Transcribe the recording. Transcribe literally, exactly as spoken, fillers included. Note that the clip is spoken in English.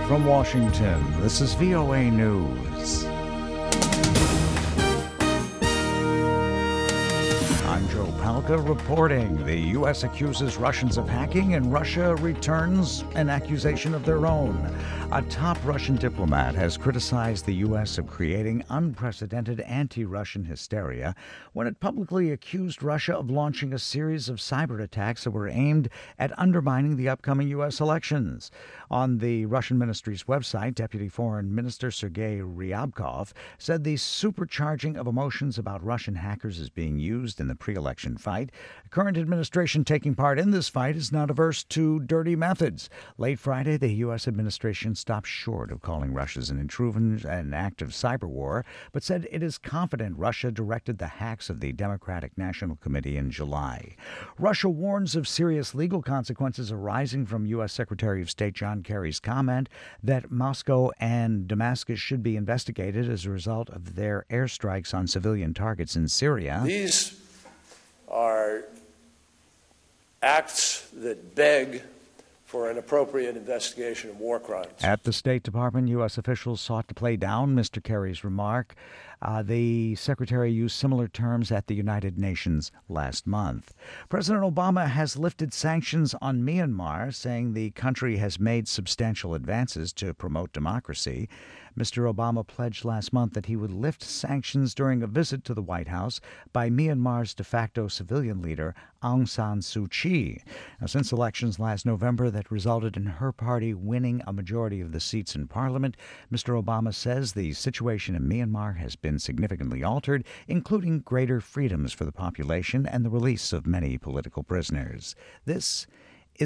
From Washington, this is V O A News. I'm Joe Palca reporting. The U S accuses Russians of hacking, and Russia returns an accusation of their own. A top Russian diplomat has criticized the U S of creating unprecedented anti-Russian hysteria when it publicly accused Russia of launching a series of cyber attacks that were aimed at undermining the upcoming U S elections. On the Russian ministry's website, Deputy Foreign Minister Sergei Ryabkov said the supercharging of emotions about Russian hackers is being used in the pre-election fight. The current administration taking part in this fight is not averse to dirty methods. Late Friday, the U S administration stopped short of calling Russia's an intrusion an act of cyber war, but said it is confident Russia directed the hacks of the Democratic National Committee in July. Russia warns of serious legal consequences arising from U S Secretary of State John Kerry's comment that Moscow and Damascus should be investigated as a result of their airstrikes on civilian targets in Syria. These are acts that beg for an appropriate investigation of war crimes. At the State Department, U S officials sought to play down Mister Kerry's remark. Uh, the secretary used similar terms at the United Nations last month. President Obama has lifted sanctions on Myanmar, saying the country has made substantial advances to promote democracy. Mister Obama pledged last month that he would lift sanctions during a visit to the White House by Myanmar's de facto civilian leader, Aung San Suu Kyi. Now, since elections last November that resulted in her party winning a majority of the seats in Parliament, Mister Obama says the situation in Myanmar has been significantly altered, including greater freedoms for the population and the release of many political prisoners. This